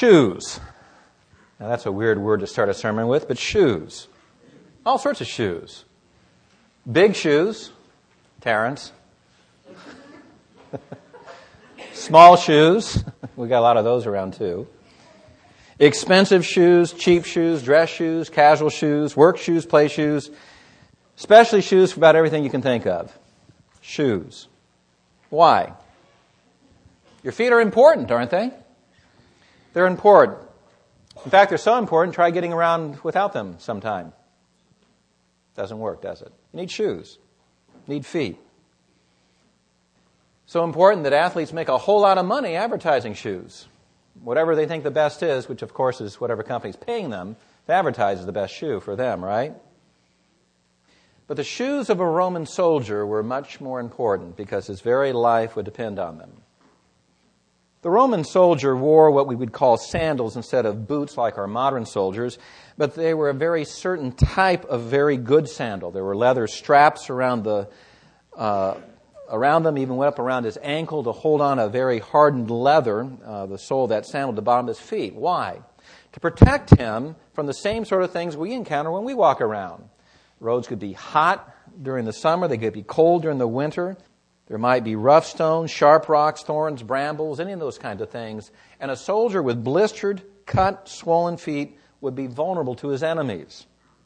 Shoes. Now that's a weird word to start a sermon with, but shoes. All sorts of shoes. Big shoes, Terrence. Small shoes. We got a lot of those around too. Expensive shoes, cheap shoes, dress shoes, casual shoes, work shoes, play shoes, especially shoes for about everything you can think of. Shoes. Why? Your feet are important, aren't they? They're important. In fact, they're so important, try getting around without them sometime. Doesn't work, does it? You need shoes. You need feet. So important that athletes make a whole lot of money advertising shoes. Whatever they think the best is, which of course is whatever company's paying them to advertise is the best shoe for them, right? But the shoes of a Roman soldier were much more important because his very life would depend on them. The Roman soldier wore what we would call sandals instead of boots like our modern soldiers, but they were a very certain type of very good sandal. There were leather straps around them, even went up around his ankle to hold on a very hardened leather, the sole of that sandal, to the bottom of his feet. Why? To protect him from the same sort of things we encounter when we walk around. Roads could be hot during the summer, they could be cold during the winter. There might be rough stones, sharp rocks, thorns, brambles, any of those kinds of things. And a soldier with blistered, cut, swollen feet would be vulnerable to his enemies.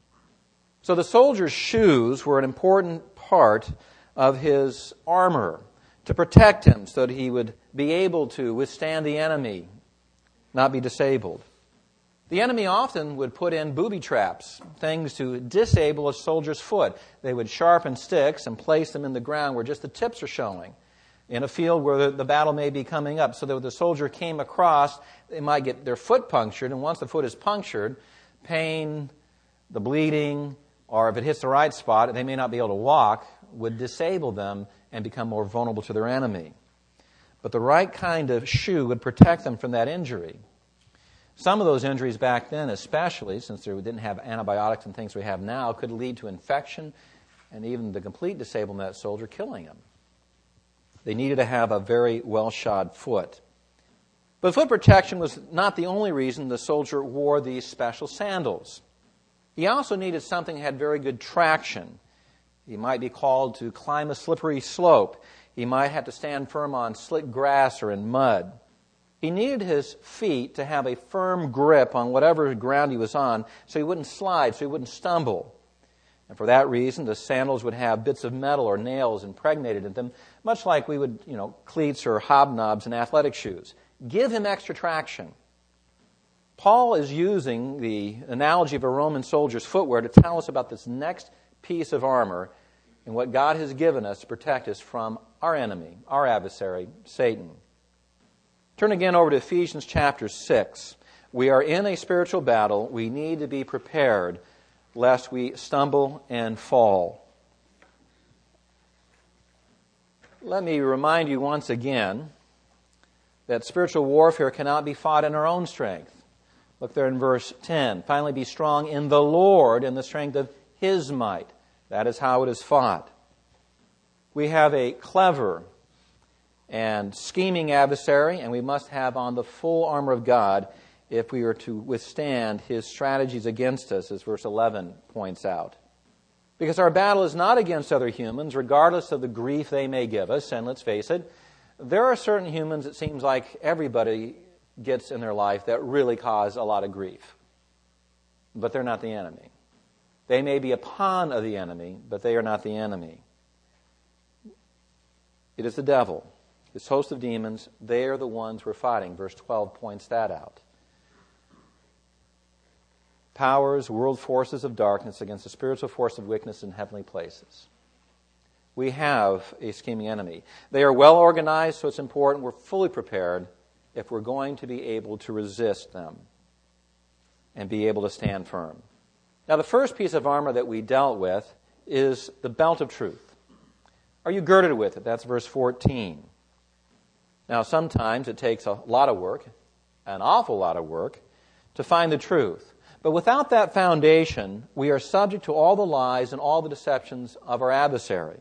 So the soldier's shoes were an important part of his armor to protect him so that he would be able to withstand the enemy, not be disabled. The enemy often would put in booby traps, things to disable a soldier's foot. They would sharpen sticks and place them in the ground where just the tips are showing, in a field where the battle may be coming up, so that when the soldier came across, they might get their foot punctured, and once the foot is punctured, pain, the bleeding, or if it hits the right spot, they may not be able to walk, would disable them and become more vulnerable to their enemy. But the right kind of shoe would protect them from that injury. Some of those injuries back then, especially since they didn't have antibiotics and things we have now, could lead to infection and even the complete disablement of that soldier, killing him. They needed to have a very well-shod foot. But foot protection was not the only reason the soldier wore these special sandals. He also needed something that had very good traction. He might be called to climb a slippery slope. He might have to stand firm on slick grass or in mud. He needed his feet to have a firm grip on whatever ground he was on so he wouldn't slide, so he wouldn't stumble. And for that reason, the sandals would have bits of metal or nails impregnated in them, much like we would, cleats or hobnobs in athletic shoes. Give him extra traction. Paul is using the analogy of a Roman soldier's footwear to tell us about this next piece of armor and what God has given us to protect us from our enemy, our adversary, Satan. Turn again over to Ephesians chapter 6. We are in a spiritual battle. We need to be prepared lest we stumble and fall. Let me remind you once again that spiritual warfare cannot be fought in our own strength. Look there in verse 10. Finally, be strong in the Lord and the strength of His might. That is how it is fought. We have a clever and scheming adversary, and we must have on the full armor of God if we are to withstand his strategies against us, as verse 11 points out. Because our battle is not against other humans, regardless of the grief they may give us. And let's face it, there are certain humans it seems like everybody gets in their life that really cause a lot of grief. But they're not the enemy. They may be a pawn of the enemy, but they are not the enemy. It is the devil. This host of demons, they are the ones we're fighting. Verse 12 points that out. Powers, world forces of darkness against the spiritual force of wickedness in heavenly places. We have a scheming enemy. They are well organized, so it's important we're fully prepared if we're going to be able to resist them and be able to stand firm. Now, the first piece of armor that we dealt with is the belt of truth. Are you girded with it? That's verse 14. Now, sometimes it takes a lot of work, an awful lot of work, to find the truth. But without that foundation, we are subject to all the lies and all the deceptions of our adversary.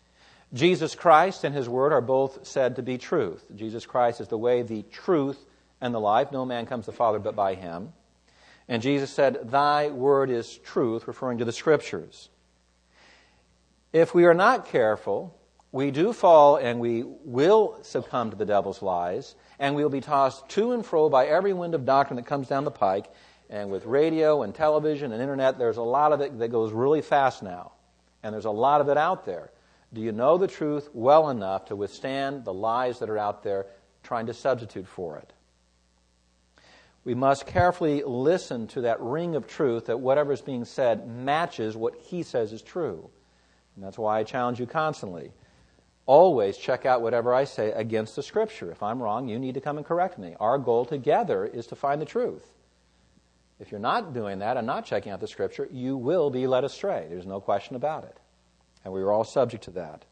Jesus Christ and His Word are both said to be truth. Jesus Christ is the way, the truth, and the life. No man comes to the Father but by him. And Jesus said, thy word is truth, referring to the Scriptures. If we are not careful, we do fall and we will succumb to the devil's lies, and we will be tossed to and fro by every wind of doctrine that comes down the pike. And with radio and television and internet, there's a lot of it that goes really fast now. And there's a lot of it out there. Do you know the truth well enough to withstand the lies that are out there trying to substitute for it? We must carefully listen to that ring of truth, that whatever is being said matches what he says is true. And that's why I challenge you constantly. Always check out whatever I say against the Scripture. If I'm wrong, you need to come and correct me. Our goal together is to find the truth. If you're not doing that and not checking out the Scripture, you will be led astray. There's no question about it. And we are all subject to that.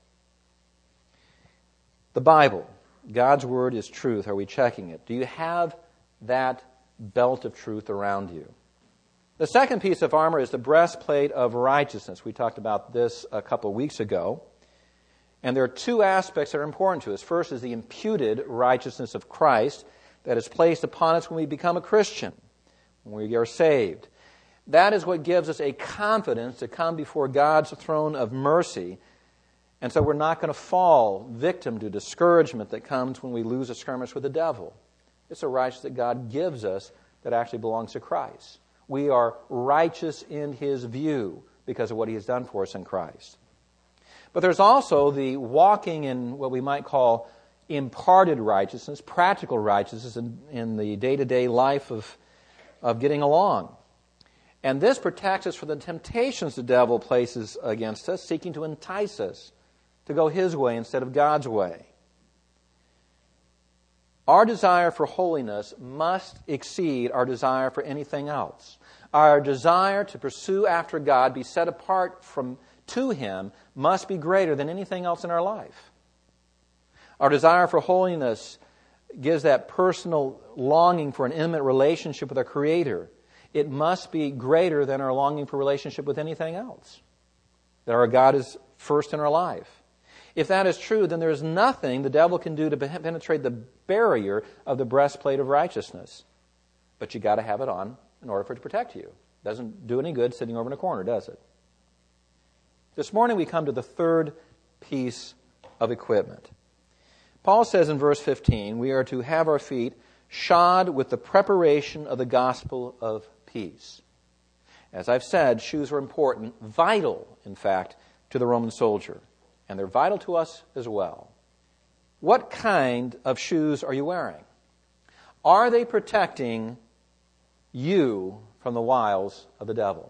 The Bible, God's Word is truth. Are we checking it? Do you have that belt of truth around you? The second piece of armor is the breastplate of righteousness. We talked about this a couple of weeks ago. And there are two aspects that are important to us. First is the imputed righteousness of Christ that is placed upon us when we become a Christian, when we are saved. That is what gives us a confidence to come before God's throne of mercy. And so we're not going to fall victim to discouragement that comes when we lose a skirmish with the devil. It's a righteousness that God gives us that actually belongs to Christ. We are righteous in His view because of what He has done for us in Christ. But there's also the walking in what we might call imparted righteousness, practical righteousness in the day-to-day life of getting along. And this protects us from the temptations the devil places against us, seeking to entice us to go his way instead of God's way. Our desire for holiness must exceed our desire for anything else. Our desire to pursue after God, be set apart to Him, must be greater than anything else in our life. Our desire for holiness gives that personal longing for an intimate relationship with our Creator. It must be greater than our longing for relationship with anything else. That our God is first in our life. If that is true, then there is nothing the devil can do to penetrate the barrier of the breastplate of righteousness. But you got to have it on in order for it to protect you. Doesn't do any good sitting over in a corner, does it? This morning we come to the third piece of equipment. Paul says in verse 15, we are to have our feet shod with the preparation of the gospel of peace. As I've said, shoes are important, vital, in fact, to the Roman soldier. And they're vital to us as well. What kind of shoes are you wearing? Are they protecting you from the wiles of the devil?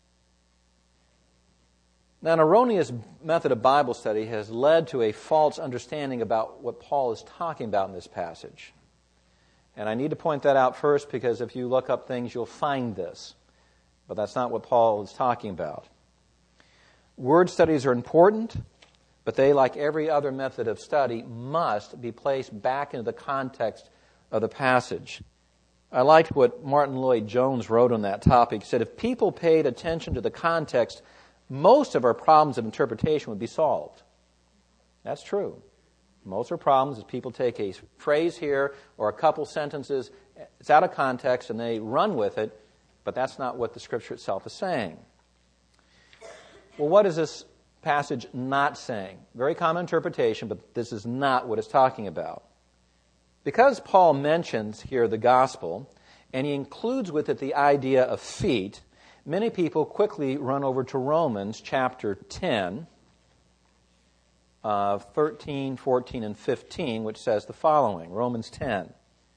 Now, an erroneous method of Bible study has led to a false understanding about what Paul is talking about in this passage. And I need to point that out first because if you look up things, you'll find this. But that's not what Paul is talking about. Word studies are important, but they, like every other method of study, must be placed back into the context of the passage. I liked what Martin Lloyd-Jones wrote on that topic. He said, if people paid attention to the context, most of our problems of interpretation would be solved. That's true. Most of our problems is people take a phrase here or a couple sentences, it's out of context, and they run with it, but that's not what the Scripture itself is saying. Well, what is this passage not saying? Very common interpretation, but this is not what it's talking about. Because Paul mentions here the gospel, and he includes with it the idea of feet, many people quickly run over to Romans chapter 10, 13, 14, and 15, which says the following, Romans 10.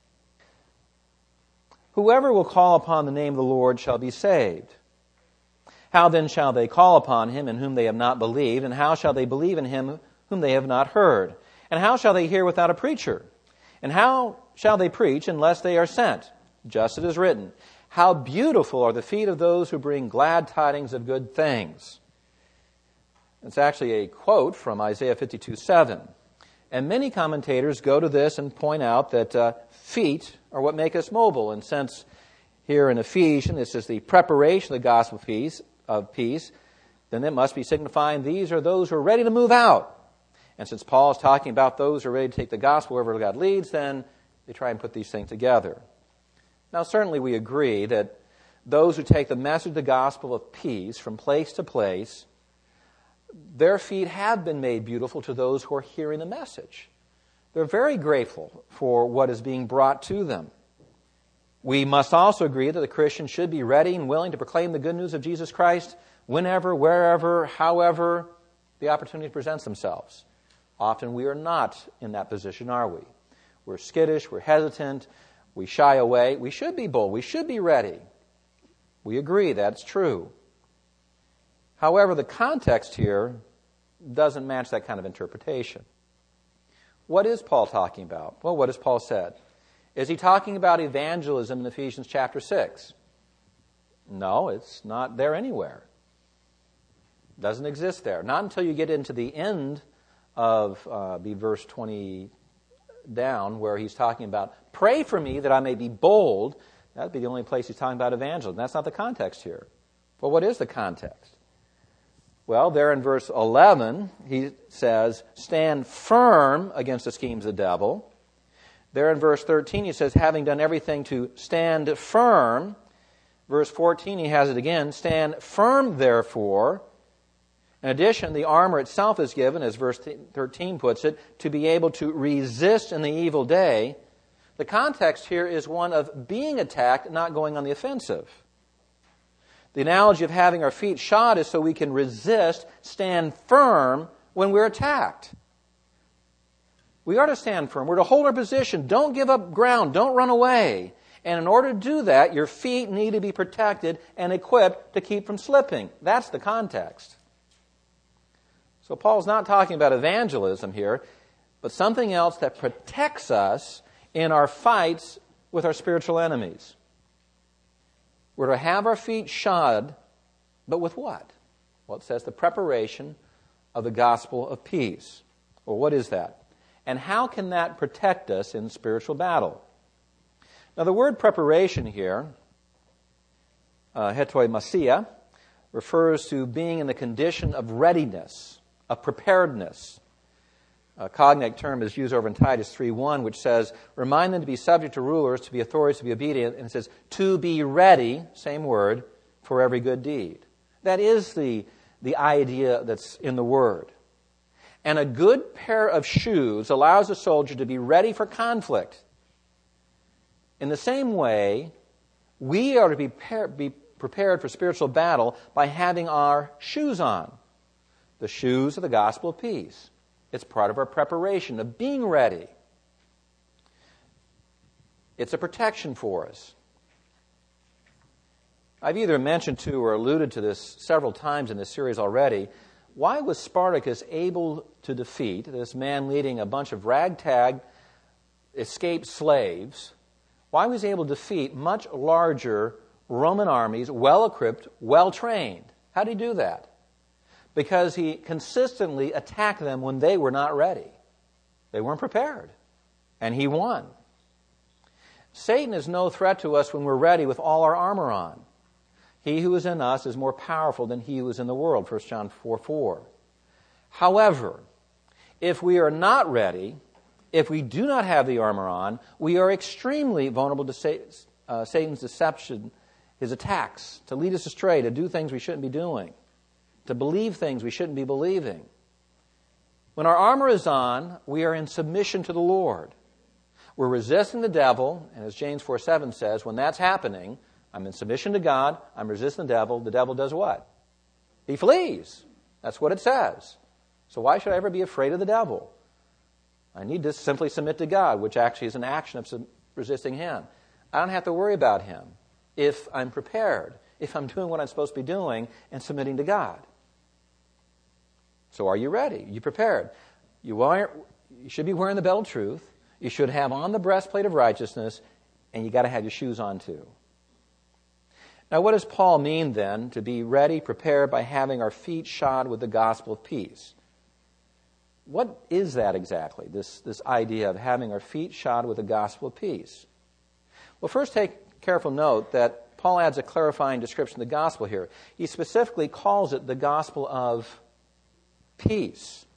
Whoever will call upon the name of the Lord shall be saved. How then shall they call upon him in whom they have not believed? And how shall they believe in him whom they have not heard? And how shall they hear without a preacher? And how shall they preach unless they are sent? Just as it is written, how beautiful are the feet of those who bring glad tidings of good things. It's actually a quote from Isaiah 52:7. And many commentators go to this and point out that feet are what make us mobile. And since here in Ephesians, this is the preparation of the gospel of peace, then it must be signifying these are those who are ready to move out. And since Paul is talking about those who are ready to take the gospel wherever God leads, then They try and put these things together. Now, certainly we agree that those who take the message of the gospel of peace from place to place, their feet have been made beautiful to those who are hearing the message. They're very grateful for what is being brought to them. We must also agree that the Christian should be ready and willing to proclaim the good news of Jesus Christ whenever, wherever, however the opportunity presents themselves. Often we are not in that position, are we? We're skittish, we're hesitant, we shy away. We should be bold, we should be ready. We agree that's true. However, the context here doesn't match that kind of interpretation. What is Paul talking about? Well, what has Paul said? Is he talking about evangelism in Ephesians chapter 6? No, it's not there anywhere. It doesn't exist there. Not until you get into the end of verse 20 down, where he's talking about, pray for me that I may be bold. That'd be the only place he's talking about evangelism. That's not the context here. Well, what is the context? Well, there in verse 11, he says, stand firm against the schemes of the devil. There in verse 13, he says, having done everything to stand firm. Verse 14, he has it again, stand firm, therefore. In addition, the armor itself is given, as verse 13 puts it, to be able to resist in the evil day. The context here is one of being attacked, not going on the offensive. The analogy of having our feet shod is so we can resist, stand firm when we're attacked. We are to stand firm. We're to hold our position. Don't give up ground. Don't run away. And in order to do that, your feet need to be protected and equipped to keep from slipping. That's the context. So Paul's not talking about evangelism here, but something else that protects us in our fights with our spiritual enemies. We're to have our feet shod, but with what? Well, it says the preparation of the gospel of peace. Well, what is that? And how can that protect us in spiritual battle? Now, the word preparation here, hetoimasia, refers to being in the condition of readiness, of preparedness. A cognate term is used over in Titus 3:1, which says, remind them to be subject to rulers, to be authorities, to be obedient. And it says, to be ready, same word, for every good deed. That is the idea that's in the word. And a good pair of shoes allows a soldier to be ready for conflict. In the same way, we are to be prepared for spiritual battle by having our shoes on. The shoes of the gospel of peace. It's part of our preparation, of being ready. It's a protection for us. I've either mentioned to or alluded to this several times in this series already. Why was Spartacus able to defeat this man leading a bunch of ragtag, escaped slaves? Why was he able to defeat much larger Roman armies, well-equipped, well-trained? How did he do that? Because he consistently attacked them when they were not ready. They weren't prepared. And he won. Satan is no threat to us when we're ready with all our armor on. He who is in us is more powerful than he who is in the world, 1 John 4:4. However, if we are not ready, if we do not have the armor on, we are extremely vulnerable to Satan's deception, his attacks, to lead us astray, to do things we shouldn't be doing, to believe things we shouldn't be believing. When our armor is on, we are in submission to the Lord. We're resisting the devil, and as James 4:7 says, when that's happening, I'm in submission to God, I'm resisting the devil does what? He flees. That's what it says. So why should I ever be afraid of the devil? I need to simply submit to God, which actually is an action of resisting him. I don't have to worry about him if I'm prepared, if I'm doing what I'm supposed to be doing and submitting to God. So are you ready? Are you prepared? You should be wearing the belt of truth. You should have on the breastplate of righteousness, and you got to have your shoes on too. Now, what does Paul mean then to be ready, prepared by having our feet shod with the gospel of peace? What is that exactly, this idea of having our feet shod with the gospel of peace? Well, first take careful note that Paul adds a clarifying description of the gospel here. He specifically calls it the gospel of peace.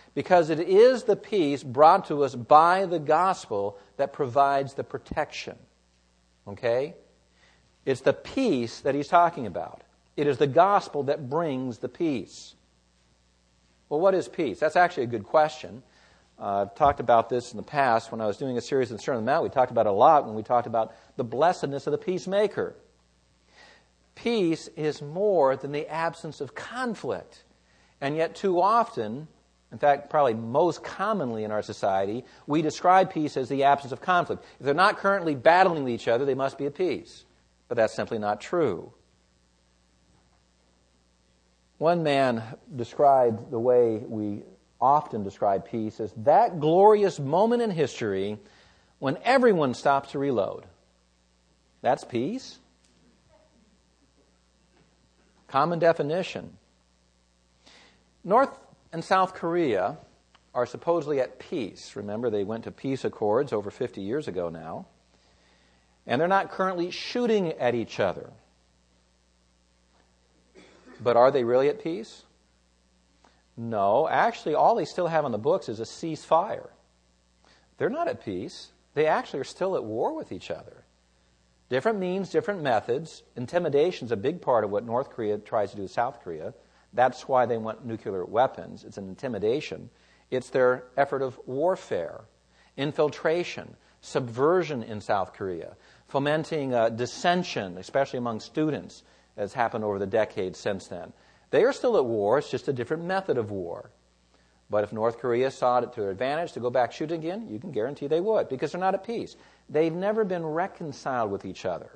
Because it is the peace brought to us by the gospel that provides the protection. Okay? It's the peace that he's talking about. It is the gospel that brings the peace. Well, what is peace? That's actually a good question. I've talked about this in the past when I was doing a series on the Sermon on the Mount. We talked about it a lot when we talked about the blessedness of the peacemaker. Peace is more than the absence of conflict. And yet too often, in fact, probably most commonly in our society, we describe peace as the absence of conflict. If they're not currently battling with each other, they must be at peace. But that's simply not true. One man described the way we often describe peace as that glorious moment in history when everyone stops to reload. That's peace? Common definition. North and South Korea are supposedly at peace. Remember, they went to peace accords over 50 years ago now. And they're not currently shooting at each other. But are they really at peace? No. Actually, all they still have on the books is a ceasefire. They're not at peace. They actually are still at war with each other. Different means, different methods. Intimidation is a big part of what North Korea tries to do with South Korea. That's why they want nuclear weapons. It's an intimidation. It's their effort of warfare, infiltration, subversion in South Korea, fomenting dissension, especially among students, as happened over the decades since then. They are still at war. It's just a different method of war. But if North Korea saw it to their advantage to go back shooting again, you can guarantee they would, because they're not at peace. They've never been reconciled with each other.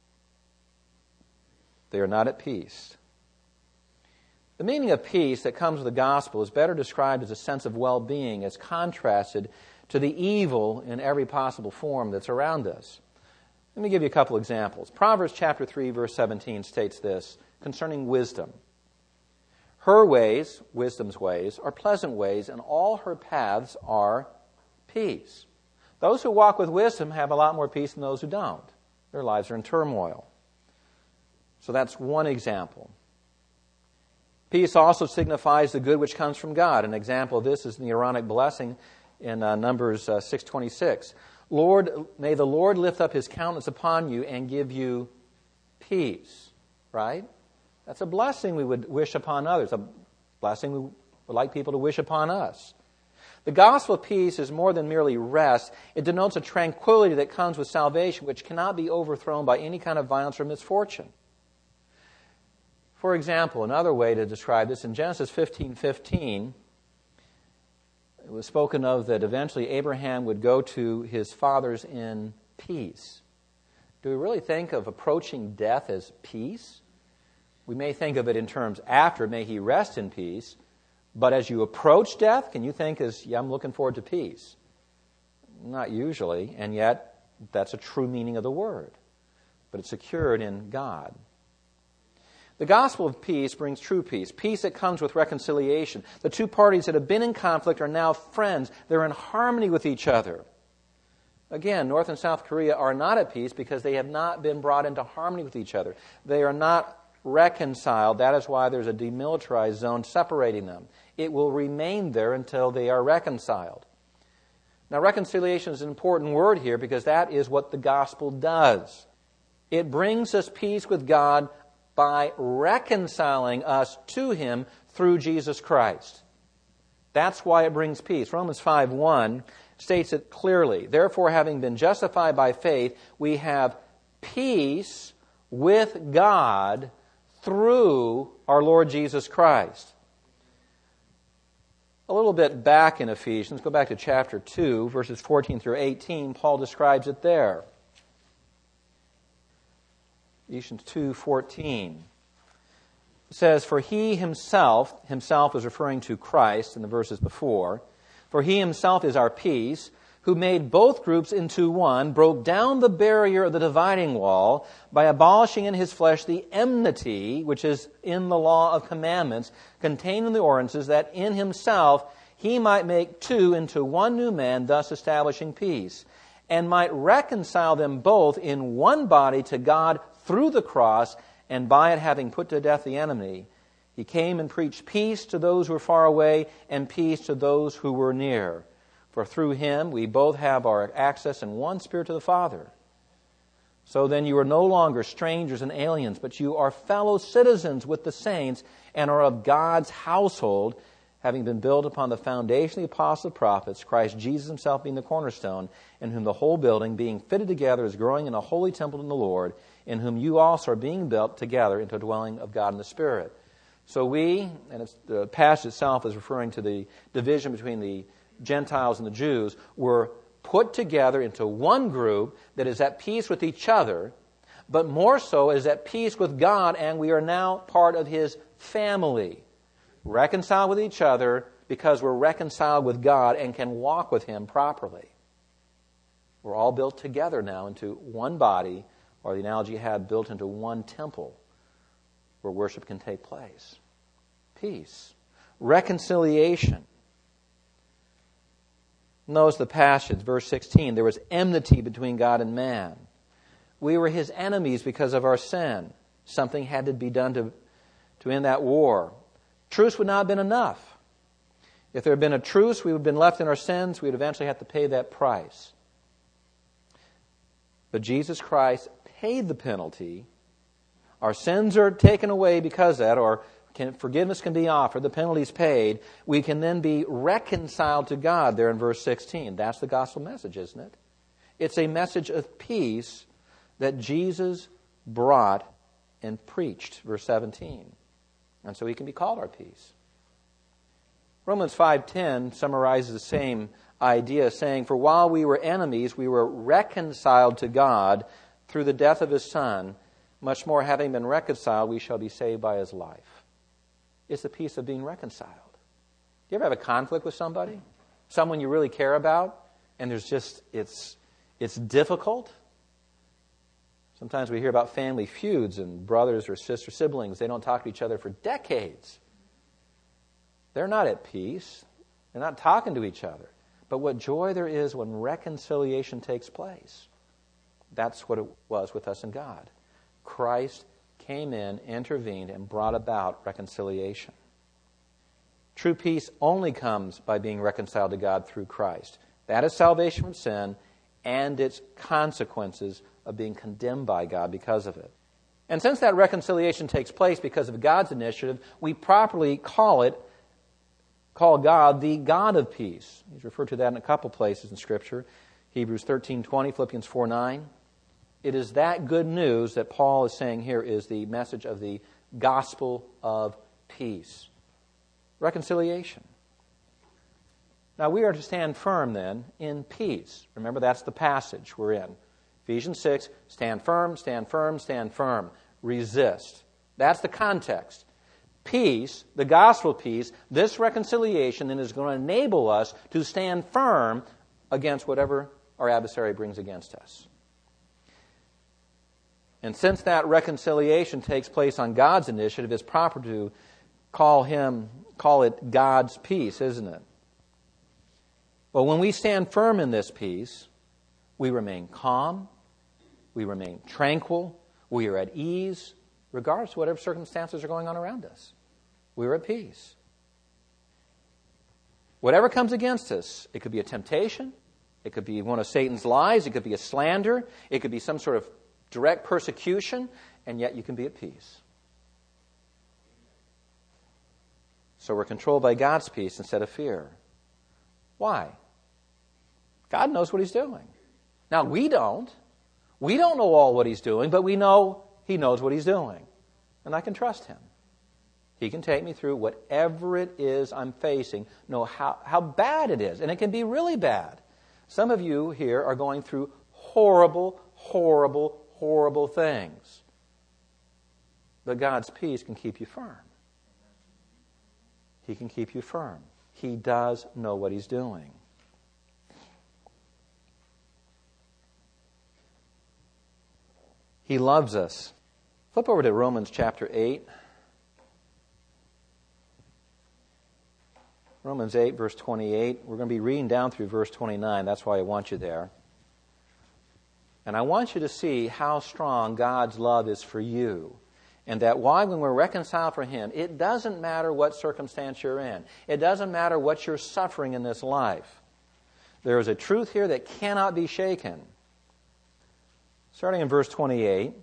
They are not at peace. The meaning of peace that comes with the gospel is better described as a sense of well-being as contrasted to the evil in every possible form that's around us. Let me give you a couple examples. Proverbs chapter 3, verse 17 states this concerning wisdom. Her ways, wisdom's ways, are pleasant ways, and all her paths are peace. Those who walk with wisdom have a lot more peace than those who don't. Their lives are in turmoil. So that's one example. Peace also signifies the good which comes from God. An example of this is the Aaronic blessing in Numbers 6:26. Lord, may the Lord lift up his countenance upon you and give you peace. Right? That's a blessing we would wish upon others, a blessing we would like people to wish upon us. The gospel of peace is more than merely rest. It denotes a tranquility that comes with salvation, which cannot be overthrown by any kind of violence or misfortune. For example, another way to describe this, in Genesis 15:15, it was spoken of that eventually Abraham would go to his fathers in peace. Do we really think of approaching death as peace? We may think of it in terms after, may he rest in peace. But as you approach death, can you think as, yeah, I'm looking forward to peace? Not usually, and yet that's a true meaning of the word. But it's secured in God. The gospel of peace brings true peace, peace that comes with reconciliation. The two parties that have been in conflict are now friends. They're in harmony with each other. Again, North and South Korea are not at peace because they have not been brought into harmony with each other. They are not reconciled. That is why there's a demilitarized zone separating them. It will remain there until they are reconciled. Now, reconciliation is an important word here because that is what the gospel does. It brings us peace with God by reconciling us to Him through Jesus Christ. That's why it brings peace. Romans 5:1 states it clearly. Therefore, having been justified by faith, we have peace with God through our Lord Jesus Christ. A little bit back in Ephesians, go back to chapter 2, verses 14 through 18, Paul describes it there. Ephesians 2:14 says, for he himself is referring to Christ in the verses before, for he himself is our peace, who made both groups into one, broke down the barrier of the dividing wall by abolishing in his flesh the enmity, which is in the law of commandments, contained in the ordinances, that in himself he might make two into one new man, thus establishing peace, and might reconcile them both in one body to God through the cross, and by it having put to death the enemy, He came and preached peace to those who were far away and peace to those who were near. For through him we both have our access in one Spirit to the Father. So then you are no longer strangers and aliens, but you are fellow citizens with the saints and are of God's household, having been built upon the foundation of the apostles and prophets, Christ Jesus himself being the cornerstone, in whom the whole building, being fitted together, is growing in a holy temple in the Lord, in whom you also are being built together into a dwelling of God in the Spirit. So we, and the passage itself is referring to the division between the Gentiles and the Jews, were put together into one group that is at peace with each other, but more so is at peace with God, and we are now part of his family. Reconciled with each other because we're reconciled with God and can walk with him properly. We're all built together now into one body, or the analogy you had, built into one temple where worship can take place. Peace. Reconciliation. Notice the passage, verse 16. There was enmity between God and man. We were his enemies because of our sin. Something had to be done to end that war. Truce would not have been enough. If there had been a truce, we would have been left in our sins. We would eventually have to pay that price. But Jesus Christ paid the penalty. Our sins are taken away because of that, or forgiveness can be offered. The penalty is paid. We can then be reconciled to God there in verse 16. That's the gospel message, isn't it? It's a message of peace that Jesus brought and preached, verse 17. And so he can be called our peace. Romans 5:10 summarizes the same idea, saying, "For while we were enemies, we were reconciled to God through the death of his Son. Much more, having been reconciled, we shall be saved by his life." It's the peace of being reconciled. Do you ever have a conflict with somebody? Someone you really care about, and there's just, it's difficult? Sometimes we hear about family feuds and brothers or sister siblings. They don't talk to each other for decades. They're not at peace. They're not talking to each other. But what joy there is when reconciliation takes place. That's what it was with us and God. Christ came in, intervened, and brought about reconciliation. True peace only comes by being reconciled to God through Christ. That is salvation from sin and its consequences of being condemned by God because of it. And since that reconciliation takes place because of God's initiative, we properly call God the God of peace. He's referred to that in a couple places in Scripture. Hebrews 13:20, Philippians 4:9. It is that good news that Paul is saying here is the message of the gospel of peace. Reconciliation. Now we are to stand firm then in peace. Remember, that's the passage we're in. Ephesians 6, stand firm, stand firm, stand firm. Resist. That's the context. Peace, the gospel peace, this reconciliation then is going to enable us to stand firm against whatever our adversary brings against us. And since that reconciliation takes place on God's initiative, it's proper to call it God's peace, isn't it? Well, when we stand firm in this peace, we remain calm, we remain tranquil, we are at ease, regardless of whatever circumstances are going on around us. We're at peace. Whatever comes against us, it could be a temptation, it could be one of Satan's lies, it could be a slander, it could be some sort of direct persecution, and yet you can be at peace. So we're controlled by God's peace instead of fear. Why? God knows what he's doing. Now, we don't. We don't know all what he's doing, but we know he knows what he's doing. And I can trust him. He can take me through whatever it is I'm facing, know how bad it is. And it can be really bad. Some of you here are going through horrible, horrible, horrible things. But God's peace can keep you firm. He can keep you firm. He does know what he's doing. He loves us. Flip over to Romans chapter 8. Romans 8, verse 28. We're going to be reading down through verse 29. That's why I want you there. And I want you to see how strong God's love is for you And that why, when we're reconciled for Him, it doesn't matter what circumstance you're in. It doesn't matter what you're suffering in this life. There is a truth here that cannot be shaken. Starting in verse 28.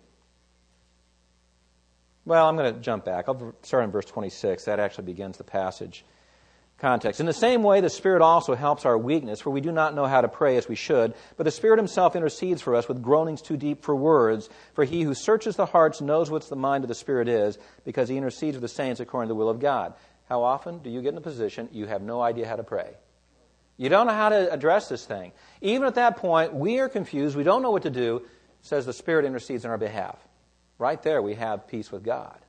Well, I'm going to jump back. I'll start in verse 26. That actually begins the passage context. In the same way, the Spirit also helps our weakness, for we do not know how to pray as we should, but the Spirit Himself intercedes for us with groanings too deep for words. For He who searches the hearts knows what the mind of the Spirit is, because He intercedes with the saints according to the will of God. How often do you get in a position you have no idea how to pray? You don't know how to address this thing. Even at that point, we are confused. We don't know what to do. It says the Spirit intercedes on our behalf. Right there, we have peace with God.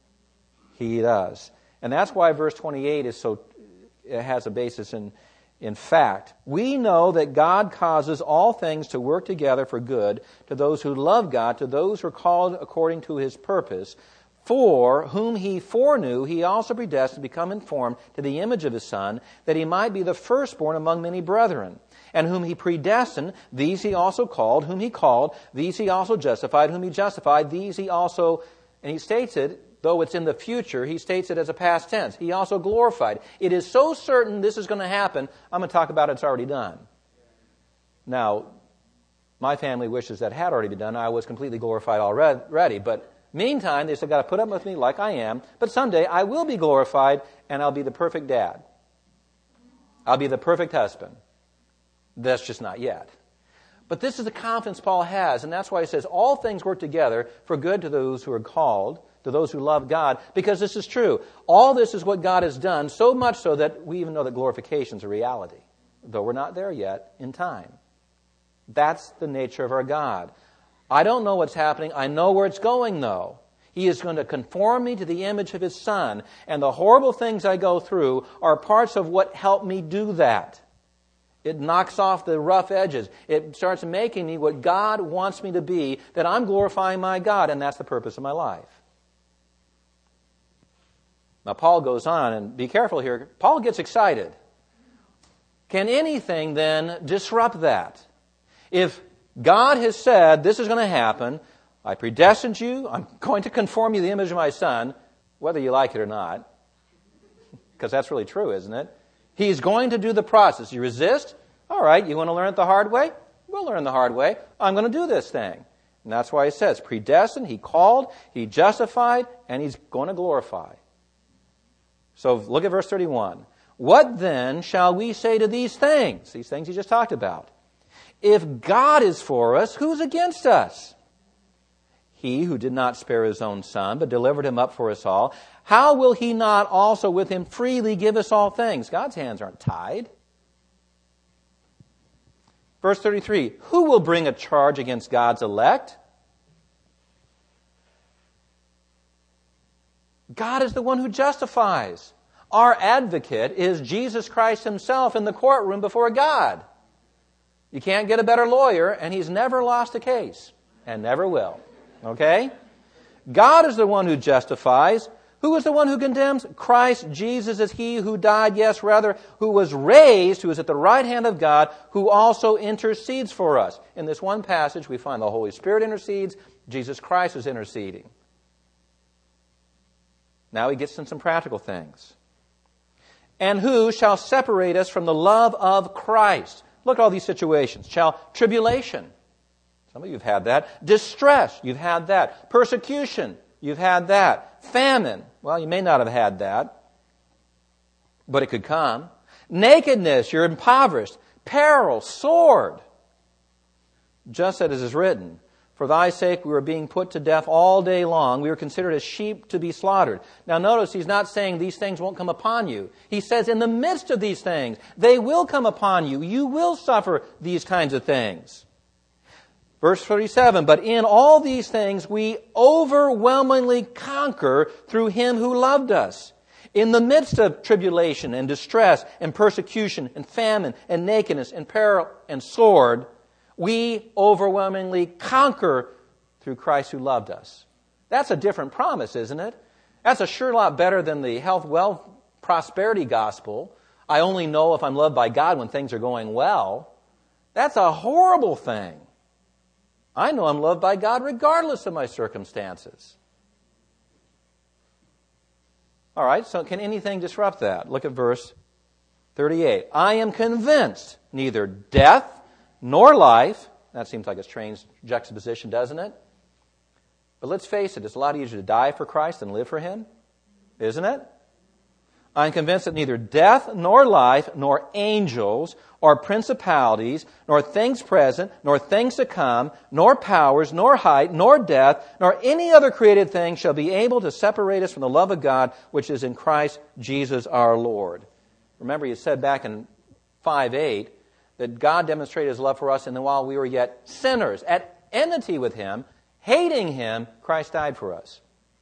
He does. And that's why verse 28 it has a basis in fact. We know that God causes all things to work together for good to those who love God, to those who are called according to His purpose. For whom He foreknew, He also predestined to become conformed to the image of His Son, that He might be the firstborn among many brethren. And whom He predestined, these He also called. Whom He called, these He also justified. Whom He justified, these He also... And He states it, though it's in the future, He states it as a past tense. He also glorified. It is so certain this is going to happen, I'm going to talk about it's already done. Now, my family wishes that had already been done. I was completely glorified already. But meantime, they still got to put up with me like I am. But someday I will be glorified, and I'll be the perfect dad. I'll be the perfect husband. That's just not yet. But this is the confidence Paul has, and that's why he says, all things work together for good to those who are called, to those who love God, because this is true. All this is what God has done, so much so that we even know that glorification is a reality, though we're not there yet in time. That's the nature of our God. I don't know what's happening. I know where it's going, though. He is going to conform me to the image of His Son, and the horrible things I go through are parts of what help me do that. It knocks off the rough edges. It starts making me what God wants me to be, that I'm glorifying my God, and that's the purpose of my life. Now, Paul goes on, and be careful here. Paul gets excited. Can anything then disrupt that? If God has said, this is going to happen, I predestined you, I'm going to conform you to the image of my Son, whether you like it or not, because that's really true, isn't it? He's going to do the process. You resist? All right, you want to learn it the hard way? We'll learn the hard way. I'm going to do this thing. And that's why he says, predestined, He called, He justified, and He's going to glorify. So look at verse 31. What then shall we say to these things? These things he just talked about. If God is for us, who's against us? He who did not spare His own Son, but delivered Him up for us all, how will He not also with Him freely give us all things? God's hands aren't tied. Verse 33, who will bring a charge against God's elect? God is the one who justifies. Our advocate is Jesus Christ Himself in the courtroom before God. You can't get a better lawyer, and He's never lost a case, and never will. Okay? God is the one who justifies. Who is the one who condemns? Christ Jesus is He who died, yes, rather, who was raised, who is at the right hand of God, who also intercedes for us. In this one passage, we find the Holy Spirit intercedes, Jesus Christ is interceding. Now he gets into some practical things. And who shall separate us from the love of Christ? Look at all these situations. Shall tribulation. Some of you have had that. Distress. You've had that. Persecution. You've had that. Famine. Well, you may not have had that, but it could come. Nakedness. You're impoverished. Peril. Sword. Just as it is written, for thy sake we were being put to death all day long. We were considered as sheep to be slaughtered. Now notice he's not saying these things won't come upon you. He says in the midst of these things, they will come upon you. You will suffer these kinds of things. Verse 37, but in all these things we overwhelmingly conquer through Him who loved us. In the midst of tribulation and distress and persecution and famine and nakedness and peril and sword, we overwhelmingly conquer through Christ who loved us. That's a different promise, isn't it? That's a sure lot better than the health, wealth, prosperity gospel. I only know if I'm loved by God when things are going well. That's a horrible thing. I know I'm loved by God regardless of my circumstances. All right, so can anything disrupt that? Look at verse 38. I am convinced neither death nor life, that seems like a strange juxtaposition, doesn't it? But let's face it, it's a lot easier to die for Christ than live for Him, isn't it? I am convinced that neither death nor life, nor angels, or principalities, nor things present, nor things to come, nor powers, nor height, nor depth, nor any other created thing shall be able to separate us from the love of God which is in Christ Jesus our Lord. Remember, He said back in 5:8 that God demonstrated His love for us, and then while we were yet sinners, at enmity with Him, hating Him, Christ died for us.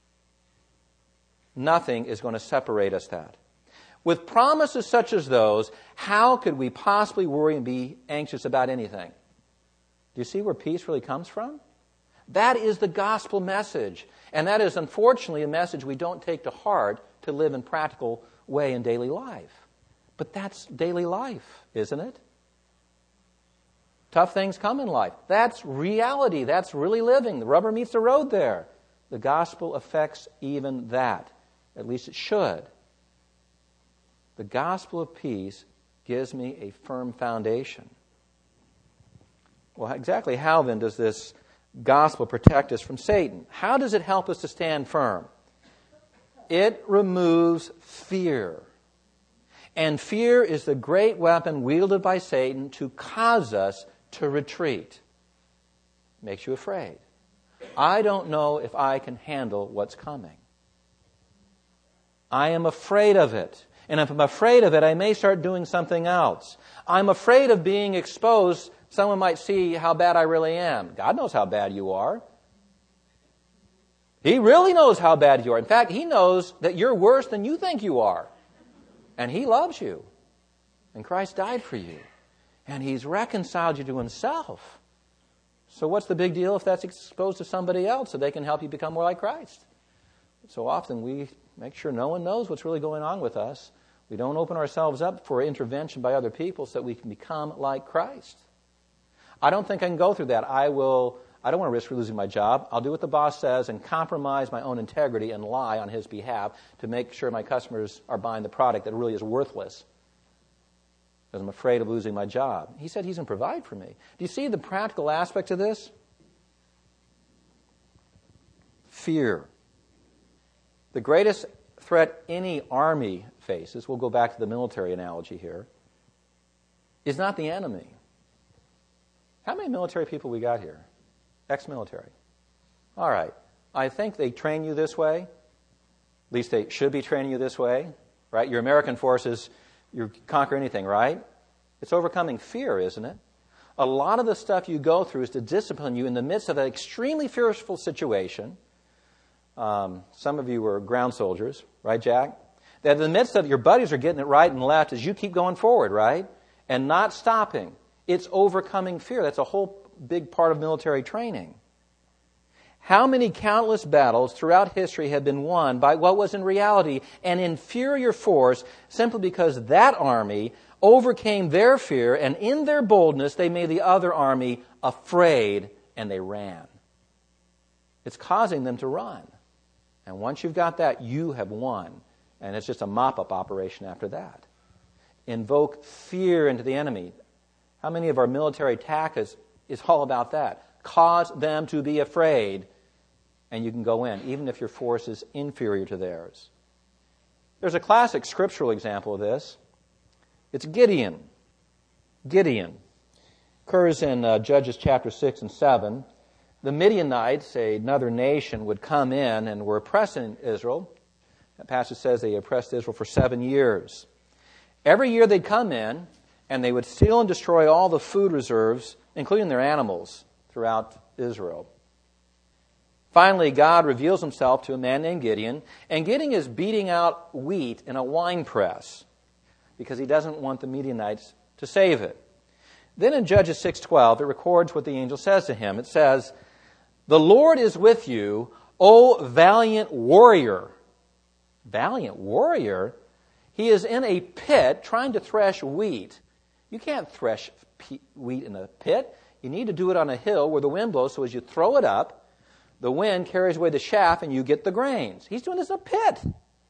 Nothing is going to separate us that. With promises such as those, how could we possibly worry and be anxious about anything? Do you see where peace really comes from? That is the gospel message. And that is, unfortunately, a message we don't take to heart to live in practical way in daily life. But that's daily life, isn't it? Tough things come in life. That's reality. That's really living. The rubber meets the road there. The gospel affects even that. At least it should. The gospel of peace gives me a firm foundation. Well, exactly how then does this gospel protect us from Satan? How does it help us to stand firm? It removes fear. And fear is the great weapon wielded by Satan to cause us to retreat. Makes you afraid. I don't know if I can handle what's coming. I am afraid of it. And if I'm afraid of it, I may start doing something else. I'm afraid of being exposed. Someone might see how bad I really am. God knows how bad you are. He really knows how bad you are. In fact, He knows that you're worse than you think you are. And He loves you. And Christ died for you. And He's reconciled you to Himself. So what's the big deal if that's exposed to somebody else so they can help you become more like Christ? So often we make sure no one knows what's really going on with us. We don't open ourselves up for intervention by other people so that we can become like Christ. I don't think I can go through that. I don't want to risk losing my job. I'll do what the boss says and compromise my own integrity and lie on his behalf to make sure my customers are buying the product that really is worthless. Because I'm afraid of losing my job. He said He's going to provide for me. Do you see the practical aspect of this? Fear. The greatest threat any army faces, we'll go back to the military analogy here, is not the enemy. How many military people we got here? Ex-military. All right. I think they train you this way. At least they should be training you this way. Right? Your American forces, you conquer anything, right? It's overcoming fear, isn't it? A lot of the stuff you go through is to discipline you in the midst of an extremely fearful situation. Some of you were ground soldiers, right, Jack? That in the midst of your buddies are getting it right and left as you keep going forward, right? And not stopping. It's overcoming fear. That's a whole big part of military training. How many countless battles throughout history have been won by what was in reality an inferior force simply because that army overcame their fear, and in their boldness they made the other army afraid and they ran. It's causing them to run. And once you've got that, you have won. And it's just a mop-up operation after that. Invoke fear into the enemy. How many of our military tactics is all about that? Cause them to be afraid, and you can go in, even if your force is inferior to theirs. There's a classic scriptural example of this. It's Gideon. Gideon occurs in Judges chapter 6 and 7. The Midianites, another nation, would come in and were oppressing Israel. That passage says they oppressed Israel for 7 years. Every year they'd come in, and they would steal and destroy all the food reserves, including their animals, throughout Israel. Finally, God reveals Himself to a man named Gideon, and Gideon is beating out wheat in a wine press because he doesn't want the Midianites to save it. Then in Judges 6:12, it records what the angel says to him. It says, "The Lord is with you, O valiant warrior." Valiant warrior? He is in a pit trying to thresh wheat. You can't thresh wheat in a pit. You need to do it on a hill where the wind blows, so as you throw it up, the wind carries away the chaff and you get the grains. He's doing this in a pit.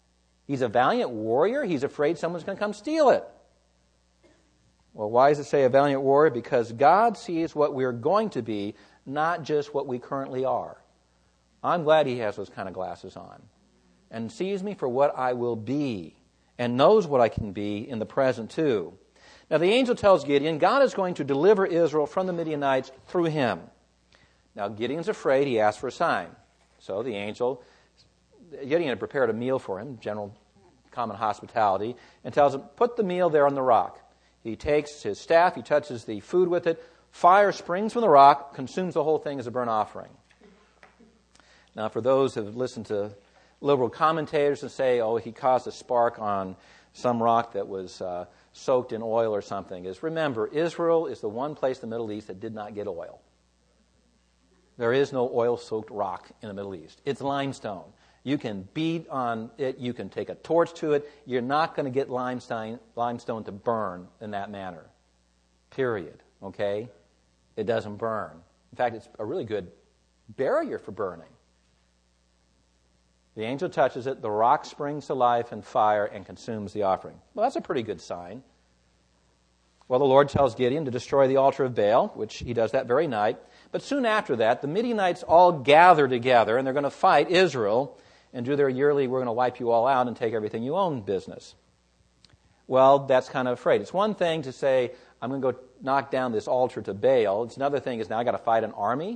He's a valiant warrior. He's afraid someone's going to come steal it. Well, why does it say a valiant warrior? Because God sees what we're going to be, not just what we currently are. I'm glad He has those kind of glasses on and sees me for what I will be and knows what I can be in the present too. Now, the angel tells Gideon, God is going to deliver Israel from the Midianites through him. Now, Gideon's afraid. He asks for a sign. So the angel, Gideon had prepared a meal for him, general common hospitality, and tells him, put the meal there on the rock. He takes his staff, he touches the food with it, fire springs from the rock, consumes the whole thing as a burnt offering. Now, for those who have listened to liberal commentators and say, oh, he caused a spark on some rock that was soaked in oil or something, is remember, Israel is the one place in the Middle East that did not get oil. There is no oil-soaked rock in the Middle East. It's limestone. You can beat on it. You can take a torch to it. You're not going to get limestone to burn in that manner. Period. Okay? It doesn't burn. In fact, it's a really good barrier for burning. The angel touches it. The rock springs to life and fire and consumes the offering. Well, that's a pretty good sign. Well, the Lord tells Gideon to destroy the altar of Baal, which he does that very night. But soon after that, the Midianites all gather together, and they're going to fight Israel and do their yearly, we're going to wipe you all out and take everything you own business. Well, that's kind of afraid. It's one thing to say, I'm going to go knock down this altar to Baal. It's another thing is now I've got to fight an army.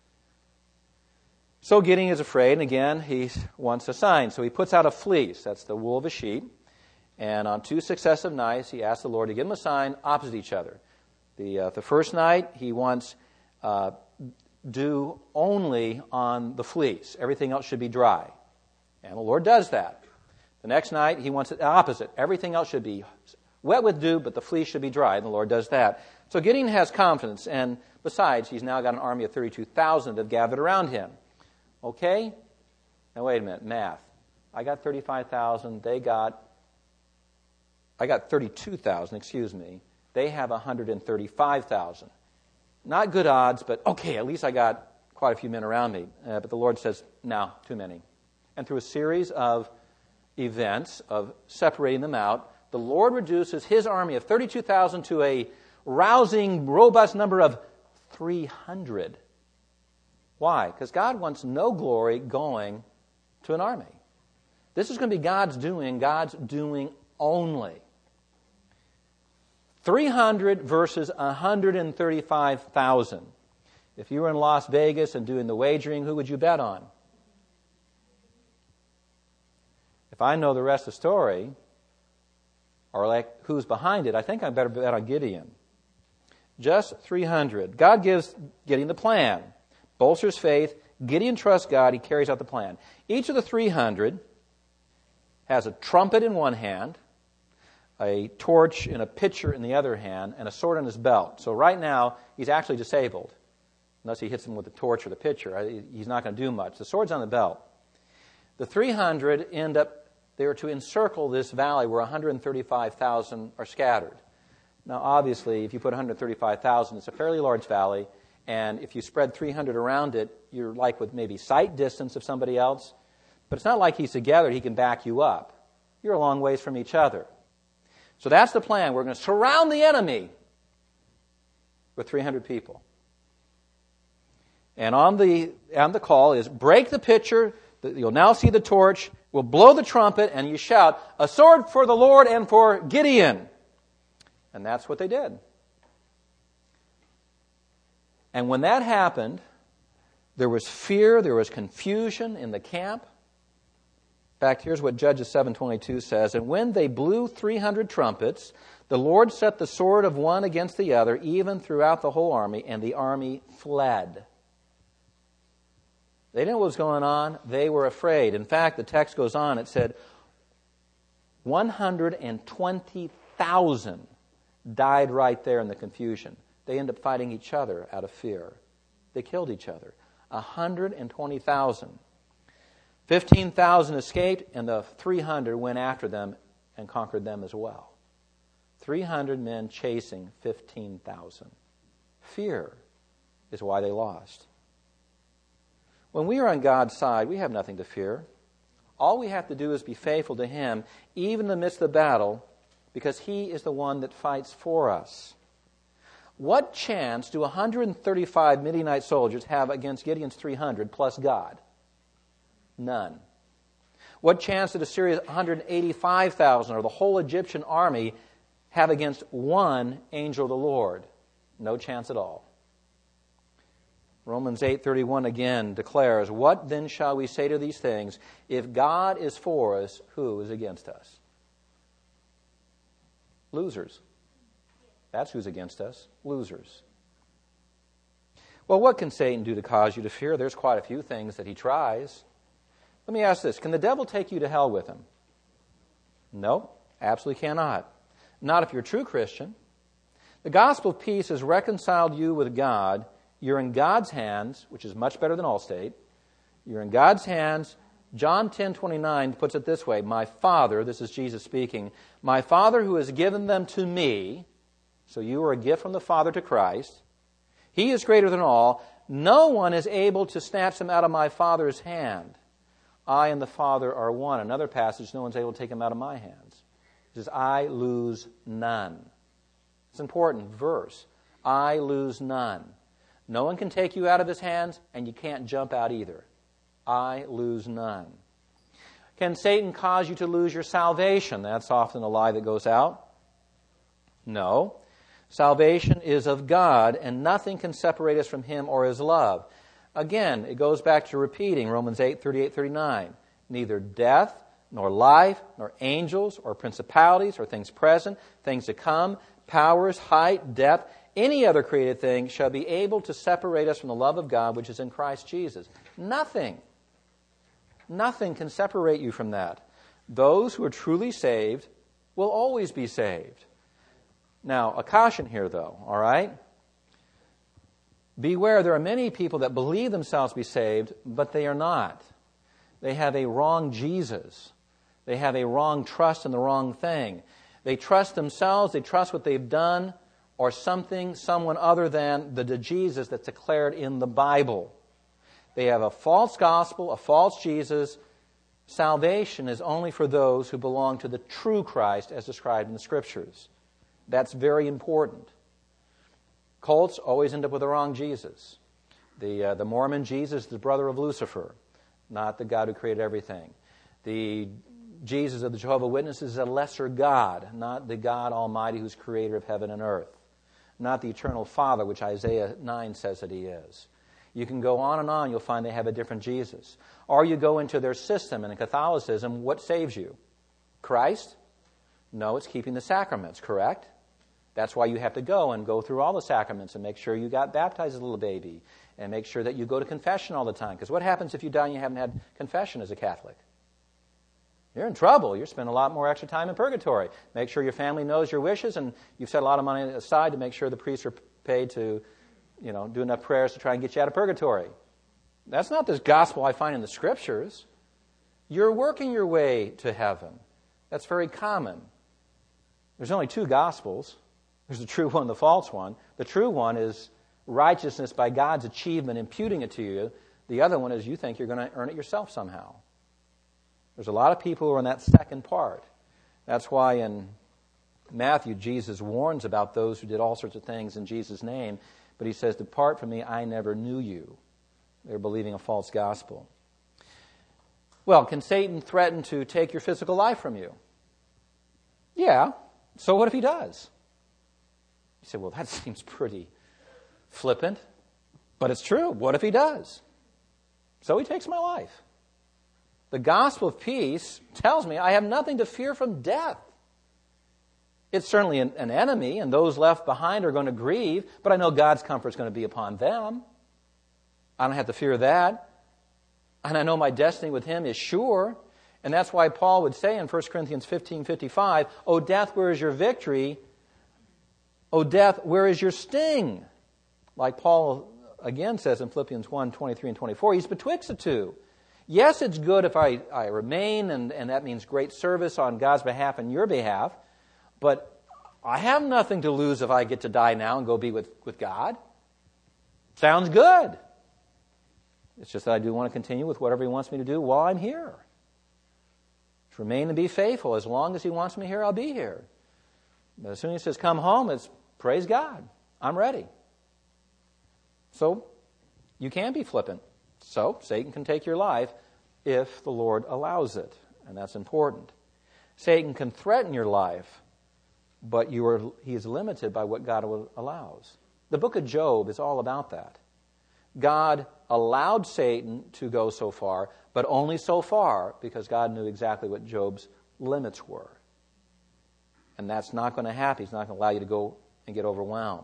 So Gideon is afraid, and again, he wants a sign. So he puts out a fleece, that's the wool of a sheep, and on 2 successive nights, he asks the Lord to give him a sign opposite each other. The first night, he wants dew only on the fleece. Everything else should be dry. And the Lord does that. The next night, he wants it opposite. Everything else should be wet with dew, but the fleece should be dry, and the Lord does that. So Gideon has confidence, and besides, he's now got an army of 32,000 that have gathered around him. Okay? Now wait a minute, math. I got 35,000, I got 32,000, excuse me. They have 135,000. Not good odds, but okay, at least I got quite a few men around me. But the Lord says, no, too many. And through a series of events, of separating them out, the Lord reduces his army of 32,000 to a rousing, robust number of 300. Why? Because God wants no glory going to an army. This is going to be God's doing only. 300 versus 135,000. If you were in Las Vegas and doing the wagering, who would you bet on? If I know the rest of the story, or like who's behind it, I think I better bet on Gideon. Just 300. God gives Gideon the plan. Bolsters faith. Gideon trusts God. He carries out the plan. Each of the 300 has a trumpet in one hand, a torch and a pitcher in the other hand, and a sword in his belt. So right now, he's actually disabled. Unless he hits him with the torch or the pitcher, he's not going to do much. The sword's on the belt. The 300 they are to encircle this valley where 135,000 are scattered. Now, obviously, if you put 135,000, it's a fairly large valley, and if you spread 300 around it, you're like with maybe sight distance of somebody else. But it's not like he's together, he can back you up. You're a long ways from each other. So that's the plan. We're going to surround the enemy with 300 people. And on the call is break the pitcher. You'll now see the torch. We'll blow the trumpet, and you shout, "A sword for the Lord and for Gideon." And that's what they did. And when that happened, there was fear, there was confusion in the camp. In fact, here's what Judges 7:22 says, "And when they blew 300 trumpets, the Lord set the sword of one against the other, even throughout the whole army, and the army fled." They didn't know what was going on. They were afraid. In fact, the text goes on. It said 120,000 died right there in the confusion. They ended up fighting each other out of fear. They killed each other. 120,000. 15,000 escaped, and the 300 went after them and conquered them as well. 300 men chasing 15,000. Fear is why they lost. When we are on God's side, we have nothing to fear. All we have to do is be faithful to Him, even in the midst of the battle, because He is the one that fights for us. What chance do 135 Midianite soldiers have against Gideon's 300 plus God? None. What chance did Assyria's 185,000 or the whole Egyptian army have against one angel of the Lord? No chance at all. Romans 8:31 again declares, "What then shall we say to these things? If God is for us, who is against us?" Losers. That's who's against us. Losers. Well, what can Satan do to cause you to fear? There's quite a few things that he tries. Let me ask this. Can the devil take you to hell with him? No, absolutely cannot. Not if you're a true Christian. The gospel of peace has reconciled you with God. You're in God's hands, which is much better than Allstate. You're in God's hands. John 10:29 puts it this way, "My Father," this is Jesus speaking, "my Father who has given them to me," so you are a gift from the Father to Christ, "He is greater than all. No one is able to snatch them out of my Father's hand. I and the Father are one." Another passage, "No one's able to take them out of my hands." It says, "I lose none." It's an important verse. I lose none. No one can take you out of His hands, and you can't jump out either. I lose none. Can Satan cause you to lose your salvation? That's often a lie that goes out. No. Salvation is of God, and nothing can separate us from Him or His love. Again, it goes back to repeating Romans 8:38-39. Neither death, nor life, nor angels, or principalities, or things present, things to come, powers, height, depth, any other created thing shall be able to separate us from the love of God which is in Christ Jesus. Nothing. Nothing can separate you from that. Those who are truly saved will always be saved. Now, a caution here, though, all right? Beware, there are many people that believe themselves to be saved, but they are not. They have a wrong Jesus. They have a wrong trust in the wrong thing. They trust themselves, they trust what they've done, or something, someone other than the Jesus that's declared in the Bible. They have a false gospel, a false Jesus. Salvation is only for those who belong to the true Christ as described in the Scriptures. That's very important. Cults always end up with the wrong Jesus. The Mormon Jesus is the brother of Lucifer, not the God who created everything. The Jesus of the Jehovah's Witnesses is a lesser God, not the God Almighty who's creator of heaven and earth. Not the eternal Father, which Isaiah 9 says that He is. You can go on, you'll find they have a different Jesus. Or you go into their system, and in Catholicism, what saves you? Christ? No, it's keeping the sacraments, correct? That's why you have to go through all the sacraments and make sure you got baptized as a little baby and make sure that you go to confession all the time. Because what happens if you die and you haven't had confession as a Catholic? You're in trouble. You're spending a lot more extra time in purgatory. Make sure your family knows your wishes, and you've set a lot of money aside to make sure the priests are paid to, do enough prayers to try and get you out of purgatory. That's not the gospel I find in the Scriptures. You're working your way to heaven. That's very common. There's only two gospels. There's the true one and the false one. The true one is righteousness by God's achievement, imputing it to you. The other one is you think you're going to earn it yourself somehow. There's a lot of people who are in that second part. That's why in Matthew, Jesus warns about those who did all sorts of things in Jesus' name, but He says, "Depart from me, I never knew you." They're believing a false gospel. Well, can Satan threaten to take your physical life from you? Yeah. So what if he does? You say, well, that seems pretty flippant, but it's true. What if he does? So he takes my life. The gospel of peace tells me I have nothing to fear from death. It's certainly an enemy, and those left behind are going to grieve, but I know God's comfort is going to be upon them. I don't have to fear that. And I know my destiny with Him is sure. And that's why Paul would say in 1 Corinthians 15:55, "O death, where is your victory? O death, where is your sting?" Like Paul again says in Philippians 1:23 and 24, he's betwixt the two. Yes, it's good if I remain, and that means great service on God's behalf and your behalf, but I have nothing to lose if I get to die now and go be with God. Sounds good. It's just that I do want to continue with whatever He wants me to do while I'm here. To remain and be faithful. As long as He wants me here, I'll be here. But as soon as He says, come home, it's praise God. I'm ready. So, you can be flippant. So, Satan can take your life if the Lord allows it. And that's important. Satan can threaten your life, but he is limited by what God allows. The book of Job is all about that. God allowed Satan to go so far, but only so far because God knew exactly what Job's limits were. And that's not going to happen. He's not going to allow you to go and get overwhelmed.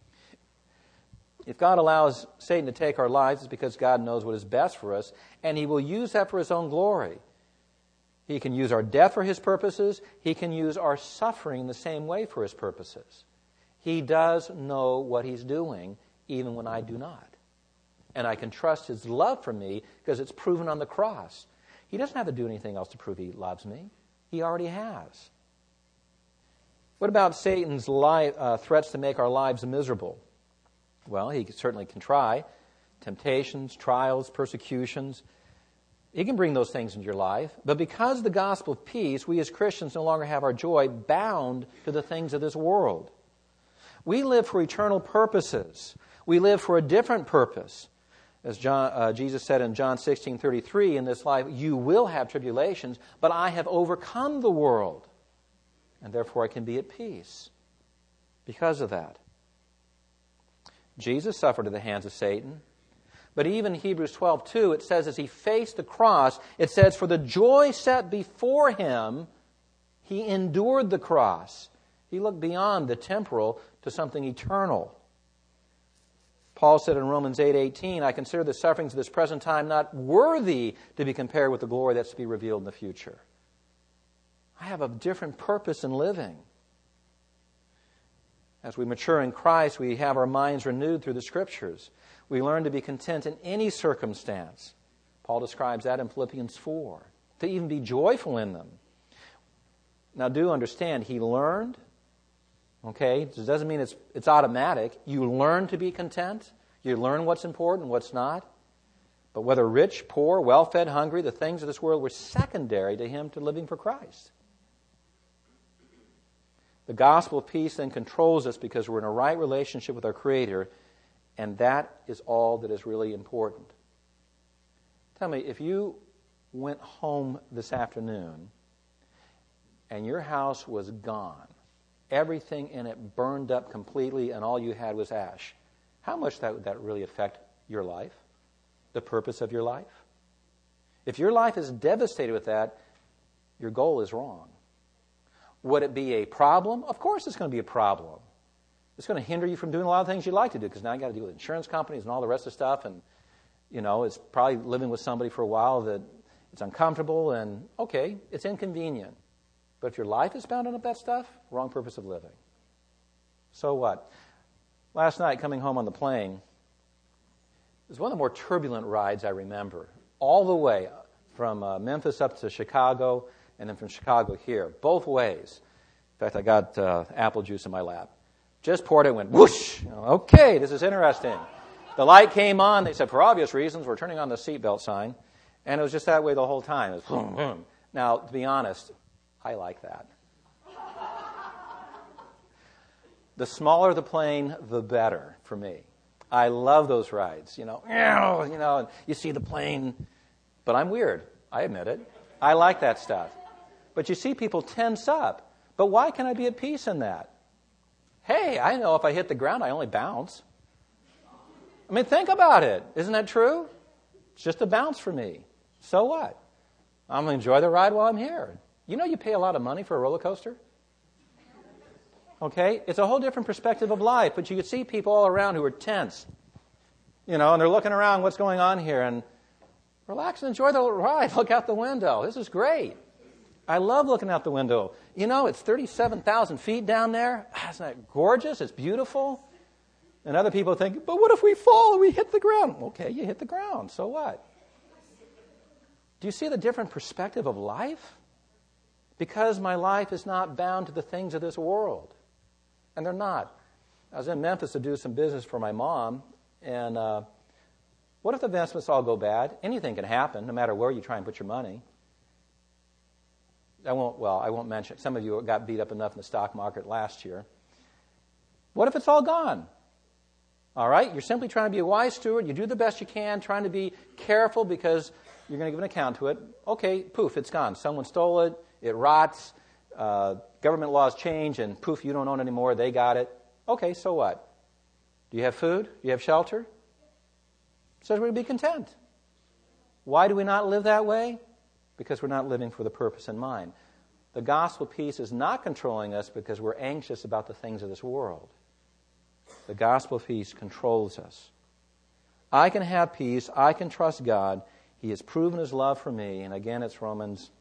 If God allows Satan to take our lives, it's because God knows what is best for us, and He will use that for His own glory. He can use our death for His purposes. He can use our suffering the same way for His purposes. He does know what He's doing, even when I do not. And I can trust His love for me because it's proven on the cross. He doesn't have to do anything else to prove He loves me. He already has. What about Satan's threats to make our lives miserable? Well, he certainly can try. Temptations, trials, persecutions. He can bring those things into your life. But because of the gospel of peace, we as Christians no longer have our joy bound to the things of this world. We live for eternal purposes. We live for a different purpose. As Jesus said in John 16:33, in this life you will have tribulations, but I have overcome the world. And therefore I can be at peace because of that. Jesus suffered at the hands of Satan. But even in Hebrews 12:2, it says as He faced the cross, it says, for the joy set before Him, He endured the cross. He looked beyond the temporal to something eternal. Paul said in Romans 8:18, I consider the sufferings of this present time not worthy to be compared with the glory that's to be revealed in the future. I have a different purpose in living. As we mature in Christ, we have our minds renewed through the Scriptures. We learn to be content in any circumstance. Paul describes that in Philippians 4. To even be joyful in them. Now do understand, he learned. Okay? It doesn't mean it's automatic. You learn to be content. You learn what's important and what's not. But whether rich, poor, well-fed, hungry, the things of this world were secondary to him to living for Christ. The gospel of peace then controls us because we're in a right relationship with our Creator, and that is all that is really important. Tell me, if you went home this afternoon and your house was gone, everything in it burned up completely and all you had was ash, how much would that really affect your life, the purpose of your life? If your life is devastated with that, your goal is wrong. Would it be a problem? Of course it's going to be a problem. It's going to hinder you from doing a lot of things you'd like to do because now you've got to deal with insurance companies and all the rest of the stuff. And, you know, it's probably living with somebody for a while that it's uncomfortable and, okay, it's inconvenient. But if your life is bound up that stuff, wrong purpose of living. So what? Last night, coming home on the plane, it was one of the more turbulent rides I remember. All the way from Memphis up to Chicago, and then from Chicago here, both ways. In fact, I got apple juice in my lap. Just poured it, went whoosh. Okay, this is interesting. The light came on. They said, for obvious reasons, we're turning on the seatbelt sign. And it was just that way the whole time. It was boom, boom. Now, to be honest, I like that. The smaller the plane, the better for me. I love those rides. You know, and you see the plane. But I'm weird. I admit it. I like that stuff. But you see people tense up. But why can I be at peace in that? Hey, I know if I hit the ground, I only bounce. I mean, think about it. Isn't that true? It's just a bounce for me. So what? I'm going to enjoy the ride while I'm here. You know you pay a lot of money for a roller coaster? Okay? It's a whole different perspective of life. But you can see people all around who are tense. You know, and they're looking around, what's going on here? And relax and enjoy the ride. Look out the window. This is great. I love looking out the window. You know, it's 37,000 feet down there. Isn't that gorgeous? It's beautiful. And other people think, but what if we fall and we hit the ground? Okay, you hit the ground. So what? Do you see the different perspective of life? Because my life is not bound to the things of this world. And they're not. I was in Memphis to do some business for my mom. And what if the investments all go bad? Anything can happen, no matter where you try and put your money. I won't mention it. Some of you got beat up enough in the stock market last year. What if it's all gone? All right, you're simply trying to be a wise steward. You do the best you can, trying to be careful because you're going to give an account to it. Okay, poof, it's gone. Someone stole it. It rots. Government laws change, and poof, you don't own it anymore. They got it. Okay, so what? Do you have food? Do you have shelter? It says we're to be content. Why do we not live that way? Because we're not living for the purpose in mind. The gospel peace is not controlling us because we're anxious about the things of this world. The gospel peace controls us. I can have peace. I can trust God. He has proven His love for me. And again, it's Romans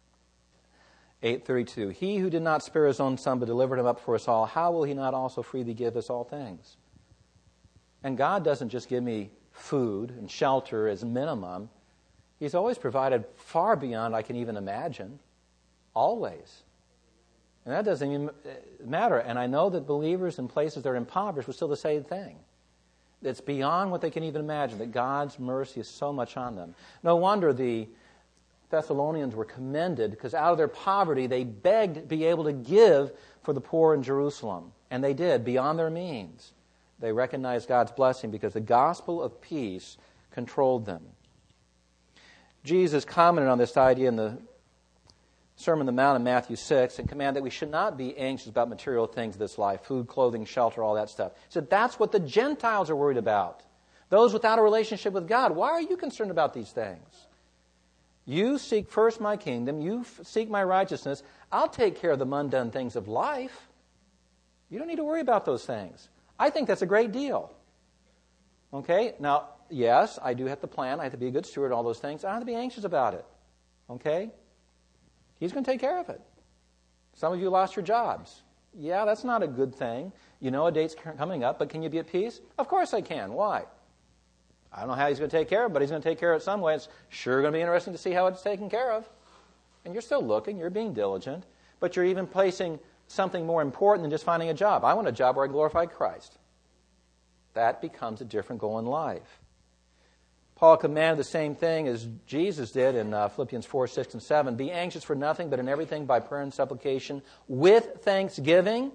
8:32. He who did not spare His own Son but delivered Him up for us all, how will He not also freely give us all things? And God doesn't just give me food and shelter as minimum. He's always provided far beyond I can even imagine. Always. And that doesn't even matter. And I know that believers in places that are impoverished will still the same thing. It's beyond what they can even imagine, that God's mercy is so much on them. No wonder the Thessalonians were commended, because out of their poverty they begged to be able to give for the poor in Jerusalem. And they did, beyond their means. They recognized God's blessing because the gospel of peace controlled them. Jesus commented on this idea in the Sermon on the Mount in Matthew 6 and commanded that we should not be anxious about material things of this life, food, clothing, shelter, all that stuff. He said that's what the Gentiles are worried about. Those without a relationship with God. Why are you concerned about these things? You seek first my kingdom. You seek my righteousness. I'll take care of the mundane things of life. You don't need to worry about those things. I think that's a great deal. Okay? Now, yes, I do have to plan. I have to be a good steward, all those things. I don't have to be anxious about it. Okay? He's going to take care of it. Some of you lost your jobs. Yeah, that's not a good thing. You know a date's coming up, but can you be at peace? Of course I can. Why? I don't know how He's going to take care of it, but He's going to take care of it some way. It's sure going to be interesting to see how it's taken care of. And you're still looking. You're being diligent. But you're even placing something more important than just finding a job. I want a job where I glorify Christ. That becomes a different goal in life. Paul commanded the same thing as Jesus did in Philippians 4, 6, and 7. Be anxious for nothing, but in everything by prayer and supplication with thanksgiving.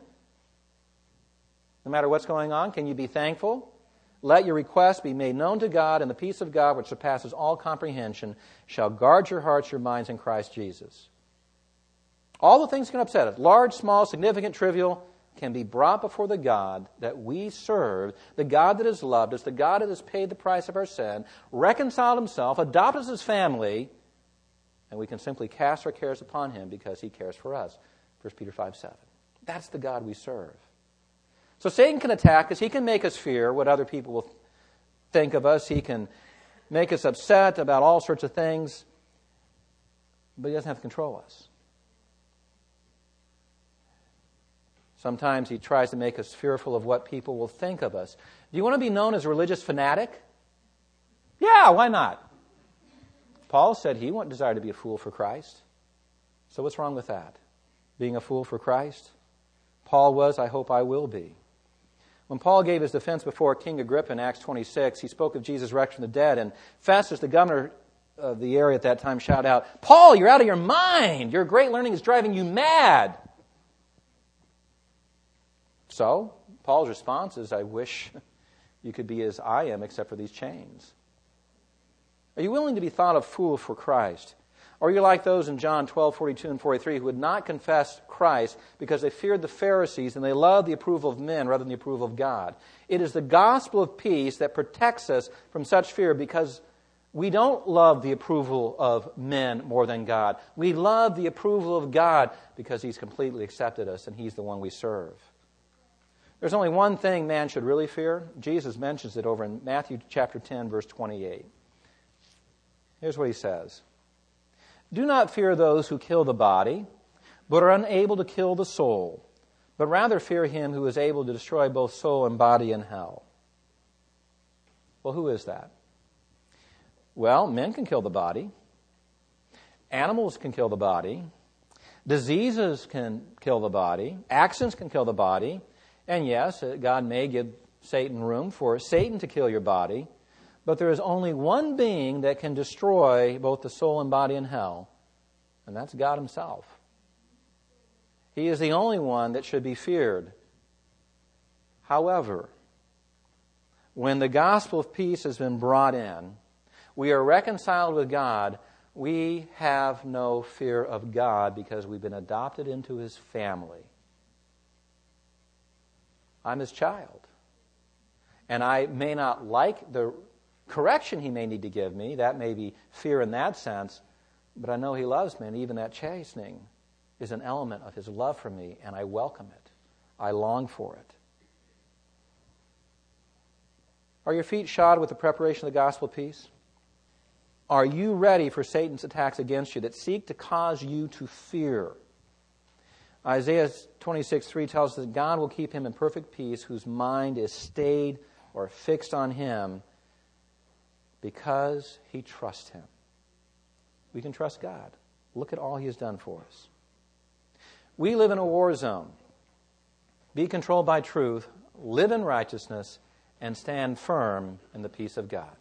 No matter what's going on, can you be thankful? Let your requests be made known to God, and the peace of God, which surpasses all comprehension, shall guard your hearts, your minds in Christ Jesus. All the things can upset us, large, small, significant, trivial, can be brought before the God that we serve, the God that has loved us, the God that has paid the price of our sin, reconciled Himself, adopted us as family, and we can simply cast our cares upon Him because He cares for us. 1 Peter 5:7. That's the God we serve. So Satan can attack us. He can make us fear what other people will think of us. He can make us upset about all sorts of things, but he doesn't have to control us. Sometimes he tries to make us fearful of what people will think of us. Do you want to be known as a religious fanatic? Yeah, why not? Paul said he wouldn't desire to be a fool for Christ. So what's wrong with that? Being a fool for Christ? Paul was, I hope I will be. When Paul gave his defense before King Agrippa in Acts 26, he spoke of Jesus' resurrection from the dead, and Festus, the governor of the area at that time, shouted out, Paul, you're out of your mind! Your great learning is driving you mad! So, Paul's response is, I wish you could be as I am, except for these chains. Are you willing to be thought a fool for Christ? Or are you like those in John 12:42 and 43 who would not confess Christ because they feared the Pharisees and they loved the approval of men rather than the approval of God? It is the gospel of peace that protects us from such fear because we don't love the approval of men more than God. We love the approval of God because He's completely accepted us and He's the one we serve. There's only one thing man should really fear. Jesus mentions it over in Matthew chapter 10, verse 28. Here's what He says. Do not fear those who kill the body, but are unable to kill the soul, but rather fear Him who is able to destroy both soul and body in hell. Well, who is that? Well, men can kill the body. Animals can kill the body. Diseases can kill the body. Accidents can kill the body. And yes, God may give Satan room for Satan to kill your body, but there is only one being that can destroy both the soul and body in hell, and that's God Himself. He is the only one that should be feared. However, when the gospel of peace has been brought in, we are reconciled with God, we have no fear of God because we've been adopted into His family. I'm His child. And I may not like the correction He may need to give me. That may be fear in that sense. But I know He loves me, and even that chastening is an element of His love for me, and I welcome it. I long for it. Are your feet shod with the preparation of the gospel of peace? Are you ready for Satan's attacks against you that seek to cause you to fear? Isaiah 26:3 tells us that God will keep him in perfect peace whose mind is stayed or fixed on Him because he trusts Him. We can trust God. Look at all He has done for us. We live in a war zone. Be controlled by truth, live in righteousness, and stand firm in the peace of God.